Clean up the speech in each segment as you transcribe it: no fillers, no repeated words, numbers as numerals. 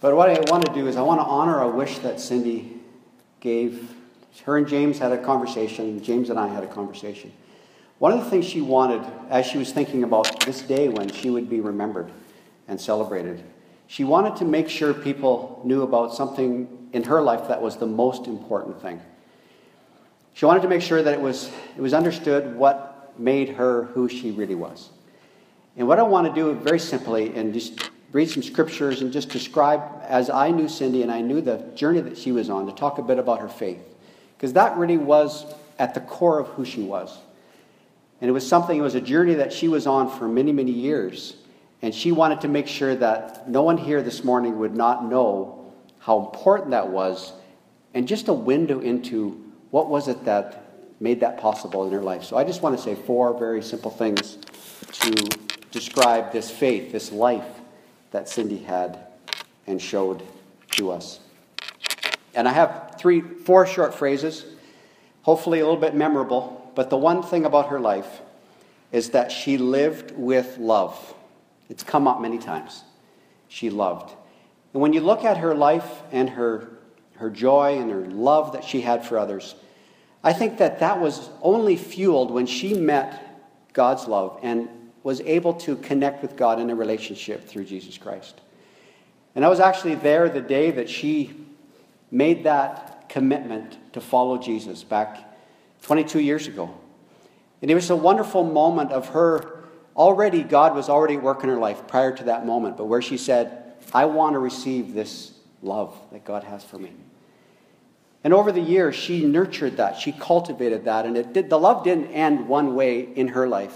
But what I want to do is I want to honor a wish that Cindy gave. Her and James had a conversation. James and I had a conversation. One of the things she wanted, as she was thinking about this day when she would be remembered and celebrated, she wanted to make sure people knew about something in her life that was the most important thing. She wanted to make sure that it was understood what made her who she really was. And what I want to do very simply, and just read some scriptures and just describe, as I knew Cindy and I knew the journey that she was on, to talk a bit about her faith. Because that really was at the core of who she was. And it was a journey that she was on for many, many years. And she wanted to make sure that no one here this morning would not know how important that was, and just a window into what was it that made that possible in her life. So I just want to say 4 very simple things to describe this faith, this life that Cindy had and showed to us. And I have 4 short phrases, hopefully a little bit memorable, but the one thing about her life is that she lived with love. It's come up many times. She loved. And when you look at her life and her joy and her love that she had for others, I think that was only fueled when she met God's love and was able to connect with God in a relationship through Jesus Christ. And I was actually there the day that she made that commitment to follow Jesus back 22 years ago. And it was a wonderful moment of her, God was already working her life prior to that moment, but where she said, I want to receive this love that God has for me. And over the years, she nurtured that, she cultivated that, and the love didn't end one way in her life.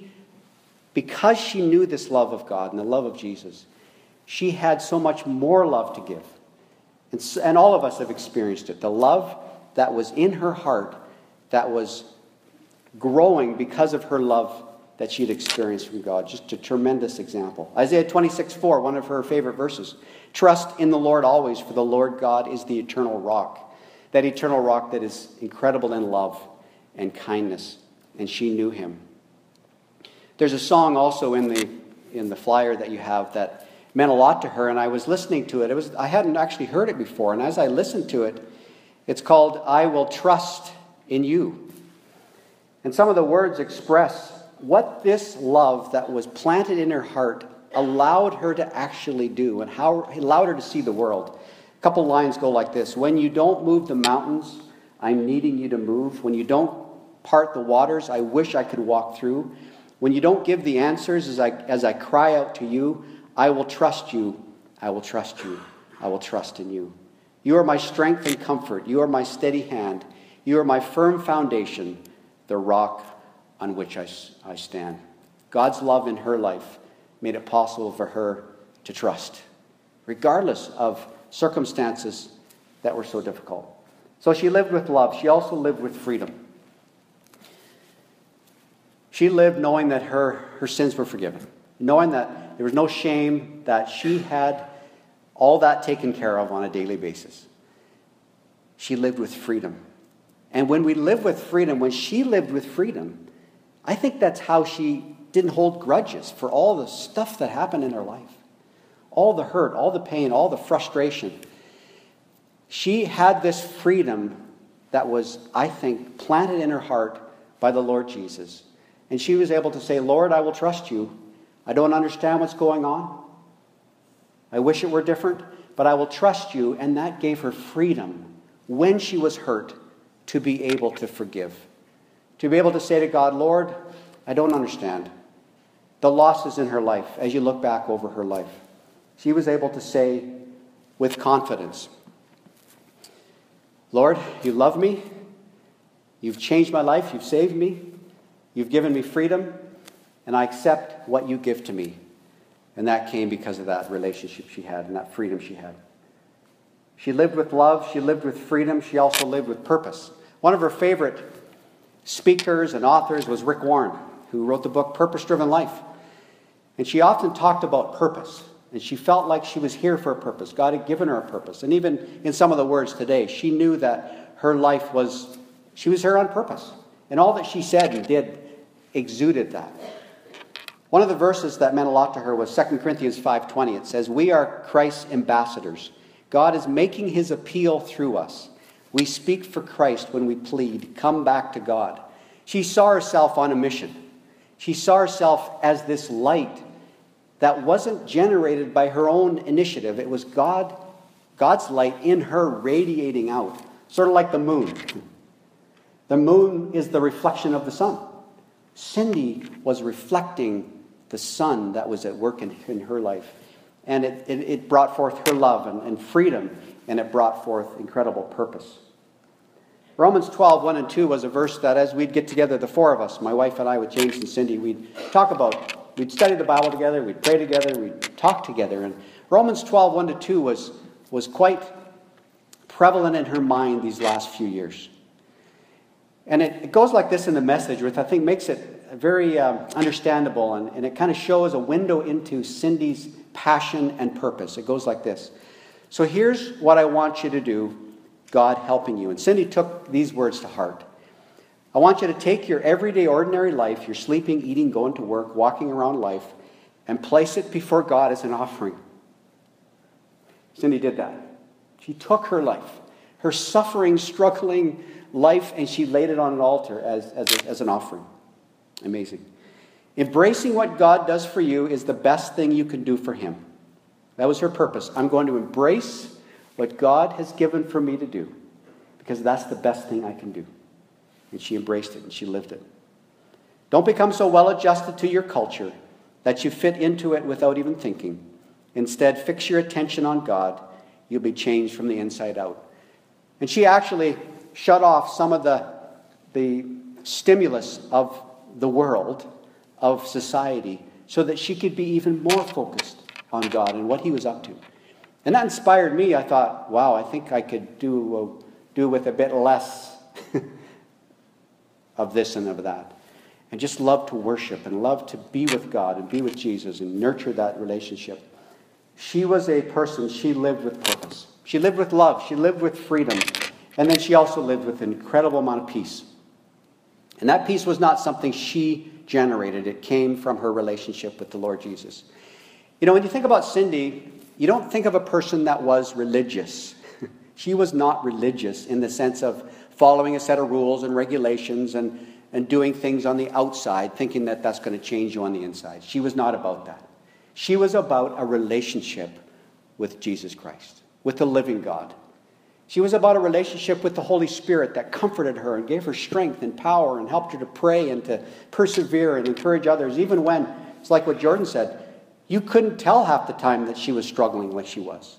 Because she knew this love of God and the love of Jesus, she had so much more love to give. And all of us have experienced it. The love that was in her heart, that was growing because of her love that she'd experienced from God. Just a tremendous example. Isaiah 26:4, one of her favorite verses. Trust in the Lord always, for the Lord God is the eternal rock. That eternal rock that is incredible in love and kindness. And she knew him. There's a song also in the flyer that you have that meant a lot to her, and I was listening to it. I hadn't actually heard it before, and as I listened to it, it's called I Will Trust in You. And some of the words express what this love that was planted in her heart allowed her to actually do, and how it allowed her to see the world. A couple lines go like this: when you don't move the mountains, I'm needing you to move. When you don't part the waters, I wish I could walk through. When you don't give the answers as I cry out to you, I will trust you, I will trust you, I will trust in you. You are my strength and comfort. You are my steady hand. You are my firm foundation, the rock on which I stand. God's love in her life made it possible for her to trust, regardless of circumstances that were so difficult. So she lived with love. She also lived with freedom. She lived knowing that her sins were forgiven, knowing that there was no shame, that she had all that taken care of on a daily basis. She lived with freedom. And when we live with freedom, when she lived with freedom, I think that's how she didn't hold grudges for all the stuff that happened in her life. All the hurt, all the pain, all the frustration. She had this freedom that was, I think, planted in her heart by the Lord Jesus. And she was able to say, Lord, I will trust you. I don't understand what's going on. I wish it were different, but I will trust you. And that gave her freedom when she was hurt to be able to forgive. To be able to say to God, Lord, I don't understand the losses in her life as you look back over her life. She was able to say with confidence, Lord, you love me. You've changed my life. You've saved me. You've given me freedom. And I accept what you give to me. And that came because of that relationship she had and that freedom she had. She lived with love. She lived with freedom. She also lived with purpose. One of her favorite speakers and authors was Rick Warren, who wrote the book Purpose-Driven Life. And she often talked about purpose. And she felt like she was here for a purpose. God had given her a purpose. And even in some of the words today, she knew that her life she was here on purpose. And all that she said and did exuded that. One of the verses that meant a lot to her was 2 Corinthians 5:20. It says, "We are Christ's ambassadors. God is making his appeal through us. We speak for Christ when we plead, come back to God." She saw herself on a mission. She saw herself as this light that wasn't generated by her own initiative. It was God's light in her radiating out, sort of like the moon. The moon is the reflection of the sun. Cindy was reflecting the sun that was at work in her life. And it brought forth her love and freedom, and it brought forth incredible purpose. Romans 12, 1 and 2 was a verse that as we'd get together, the four of us, my wife and I with James and Cindy, we'd study the Bible together, we'd pray together, we'd talk together. And Romans 12, 1 to 2 was quite prevalent in her mind these last few years. And it goes like this in the Message, which I think makes it very understandable, and it kind of shows a window into Cindy's passion and purpose. It goes like this. "So here's what I want you to do, God helping you." And Cindy took these words to heart. "I want you to take your everyday, ordinary life, your sleeping, eating, going to work, walking around life, and place it before God as an offering." Cindy did that. She took her life, her suffering, struggling life, and she laid it on an altar as an offering. Amazing. "Embracing what God does for you is the best thing you can do for him." That was her purpose. I'm going to embrace what God has given for me to do because that's the best thing I can do. And she embraced it and she lived it. "Don't become so well adjusted to your culture that you fit into it without even thinking. Instead, fix your attention on God. You'll be changed from the inside out." And she actually shut off some of the stimulus of the world, of society, so that she could be even more focused on God and what he was up to. And that inspired me. I thought, wow, I think I could do with a bit less of this and of that. And just love to worship and love to be with God and be with Jesus and nurture that relationship. She was a person, she lived with purpose. She lived with love. She lived with freedom. And then she also lived with an incredible amount of peace. And that peace was not something she generated. It came from her relationship with the Lord Jesus. You know, when you think about Cindy, you don't think of a person that was religious. She was not religious in the sense of following a set of rules and regulations and doing things on the outside, thinking that that's going to change you on the inside. She was not about that. She was about a relationship with Jesus Christ, with the living God. She was about a relationship with the Holy Spirit that comforted her and gave her strength and power and helped her to pray and to persevere and encourage others, even when, it's like what Jordan said, you couldn't tell half the time that she was struggling like she was.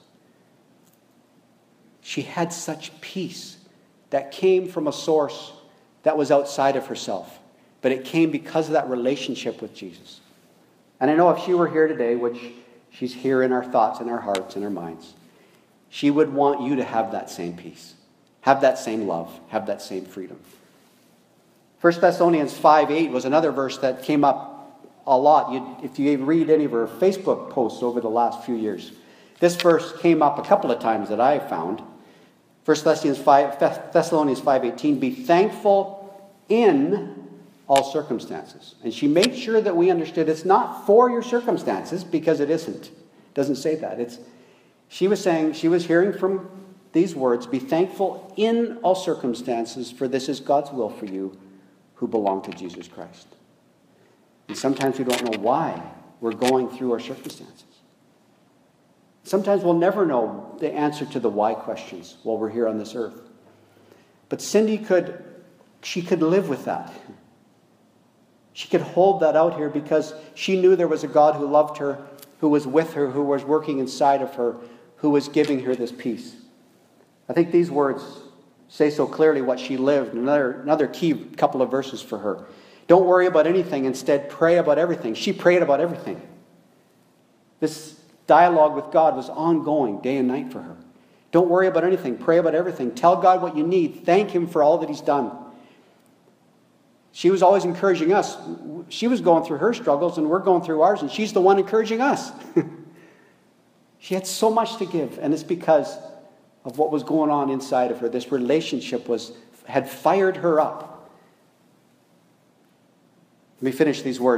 She had such peace that came from a source that was outside of herself, but it came because of that relationship with Jesus. And I know if she were here today, which she's here in our thoughts and our hearts and our minds, she would want you to have that same peace, have that same love, have that same freedom. 1 Thessalonians 5:8 was another verse that came up a lot. If you read any of her Facebook posts over the last few years, this verse came up a couple of times that I found. 1 Thessalonians 5:18, "Be thankful in all circumstances." And she made sure that we understood it's not for your circumstances, because it isn't. It doesn't say that. She was saying, she was hearing from these words, "Be thankful in all circumstances, for this is God's will for you who belong to Jesus Christ." And sometimes we don't know why we're going through our circumstances. Sometimes we'll never know the answer to the why questions while we're here on this earth. But Cindy could live with that. She could hold that out here because she knew there was a God who loved her, who was with her, who was working inside of her, who was giving her this peace. I think these words say so clearly what she lived. Another key couple of verses for her. Don't worry about anything. Instead, pray about everything. She prayed about everything. This dialogue with God was ongoing day and night for her. Don't worry about anything. Pray about everything. Tell God what you need. Thank him for all that he's done. She was always encouraging us. She was going through her struggles and we're going through ours, and she's the one encouraging us. She had so much to give, and it's because of what was going on inside of her. This relationship had fired her up. Let me finish these words.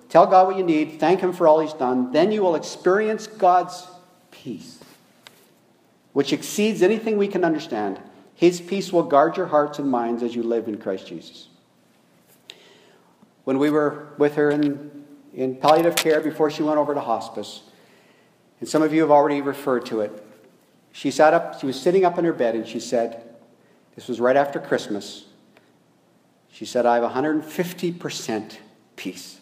Tell God what you need. Thank Him for all He's done. Then you will experience God's peace, which exceeds anything we can understand. His peace will guard your hearts and minds as you live in Christ Jesus. When we were with her in palliative care before she went over to hospice, and some of you have already referred to it, she was sitting up in her bed and she said, this was right after Christmas, she said, I have 150% peace.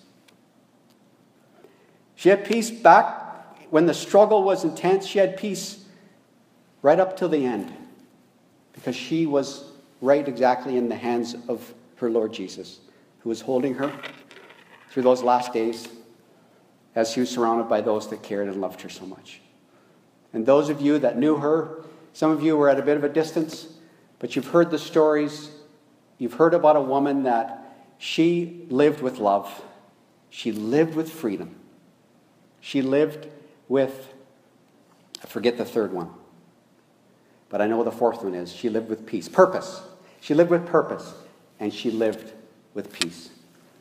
She had peace back when the struggle was intense. She had peace right up till the end because she was right exactly in the hands of her Lord Jesus, who was holding her through those last days as she was surrounded by those that cared and loved her so much. And those of you that knew her, some of you were at a bit of a distance, but you've heard the stories. You've heard about a woman that she lived with love. She lived with freedom. She lived with, I forget the third one, but I know the fourth one is, she lived with peace. Purpose. She lived with purpose, and she lived with peace.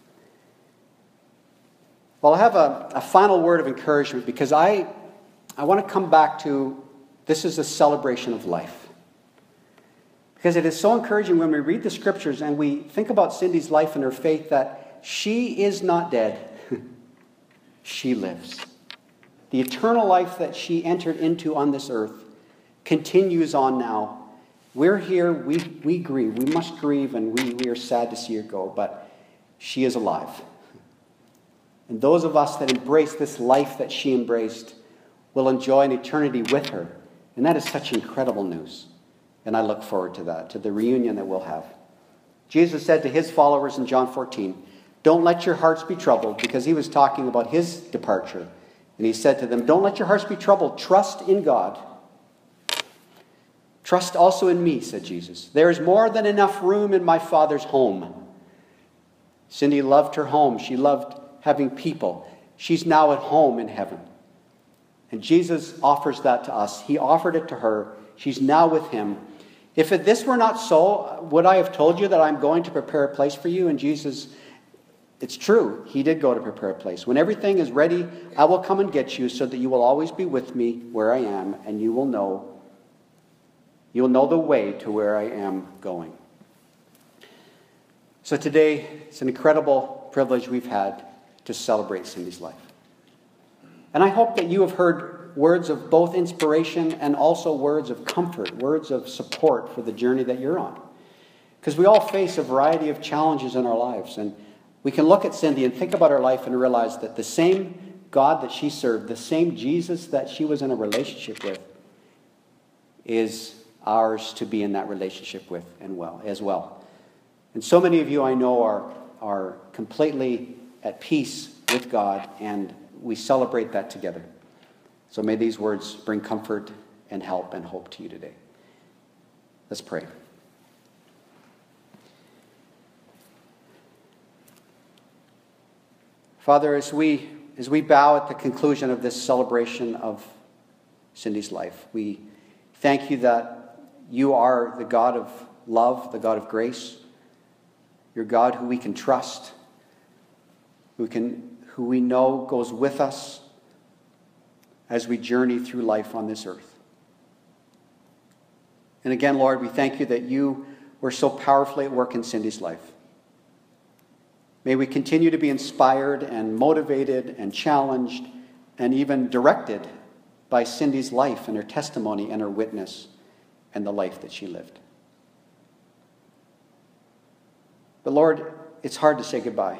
Well, I have a final word of encouragement because I want to come back to, this is a celebration of life. Because it is so encouraging when we read the scriptures and we think about Cindy's life and her faith that she is not dead. She lives. The eternal life that she entered into on this earth continues on now. We're here, we grieve. We must grieve and we are sad to see her go, but she is alive. And those of us that embrace this life that she embraced will enjoy an eternity with her. And that is such incredible news. And I look forward to that, to the reunion that we'll have. Jesus said to his followers in John 14, don't let your hearts be troubled, because he was talking about his departure. And he said to them, don't let your hearts be troubled. Trust in God. Trust also in me, said Jesus. There is more than enough room in my Father's home. Cindy loved her home. She loved having people. She's now at home in heaven. And Jesus offers that to us. He offered it to her. She's now with him. If this were not so, would I have told you that I'm going to prepare a place for you? And Jesus, it's true. He did go to prepare a place. When everything is ready, I will come and get you so that you will always be with me where I am, and you will know the way to where I am going. So today, it's an incredible privilege we've had to celebrate Cindy's life. And I hope that you have heard words of both inspiration and also words of comfort, words of support for the journey that you're on. Because we all face a variety of challenges in our lives. And we can look at Cindy and think about her life and realize that the same God that she served, the same Jesus that she was in a relationship with, is ours to be in that relationship with as well. And so many of you I know are completely at peace with God, and we celebrate that together. So may these words bring comfort and help and hope to you today. Let's pray. Father, as we bow at the conclusion of this celebration of Cindy's life, we thank you that you are the God of love, the God of grace. You're God who we can trust, who we know goes with us as we journey through life on this earth. And again, Lord, we thank you that you were so powerfully at work in Cindy's life. May we continue to be inspired and motivated and challenged and even directed by Cindy's life and her testimony and her witness and the life that she lived. But Lord, it's hard to say goodbye.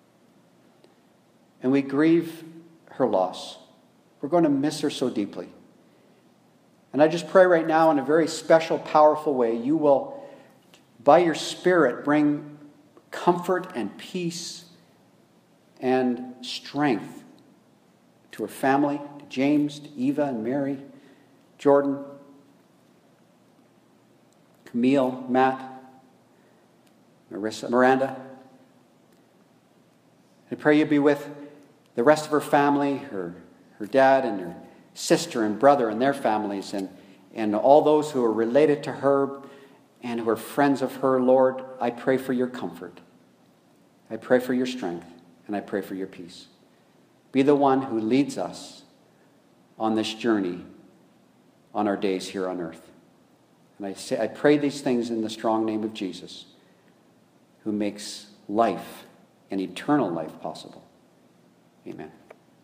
And we grieve her loss. We're going to miss her so deeply. And I just pray right now in a very special, powerful way, you will, by your Spirit, bring comfort and peace and strength to her family, to James, to Eva and Mary, Jordan, Camille, Matt, Marissa, Miranda. I pray you be with the rest of her family, her dad and her sister and brother and their families, and all those who are related to her and who are friends of her. Lord, I pray for your comfort. I pray for your strength, and I pray for your peace. Be the one who leads us on this journey on our days here on earth. And I pray these things in the strong name of Jesus, who makes life and eternal life possible. Amen.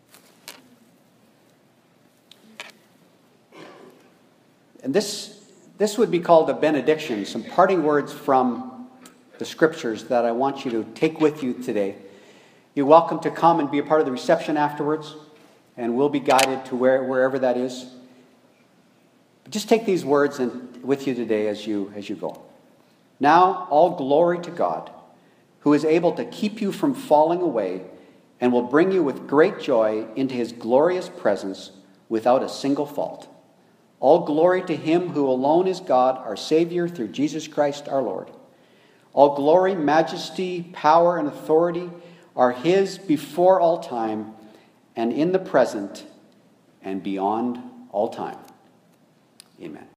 And this would be called a benediction, some parting words from the scriptures that I want you to take with you today. You're welcome to come and be a part of the reception afterwards, and we'll be guided to wherever that is. But just take these words with you today as you go. Now, all glory to God, who is able to keep you from falling away and will bring you with great joy into his glorious presence without a single fault. All glory to him who alone is God, our Savior, through Jesus Christ our Lord. All glory, majesty, power, and authority are his before all time and in the present and beyond all time. Amen.